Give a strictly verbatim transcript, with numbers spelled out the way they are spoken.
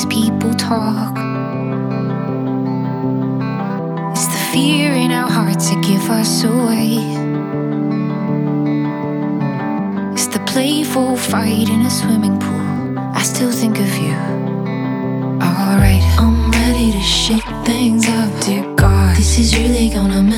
makes people talk. It's the fear in our hearts that give us away. It's the playful fight in a swimming pool. I still think of you. Alright, I'm ready to shake things up, dear God. This is really gonna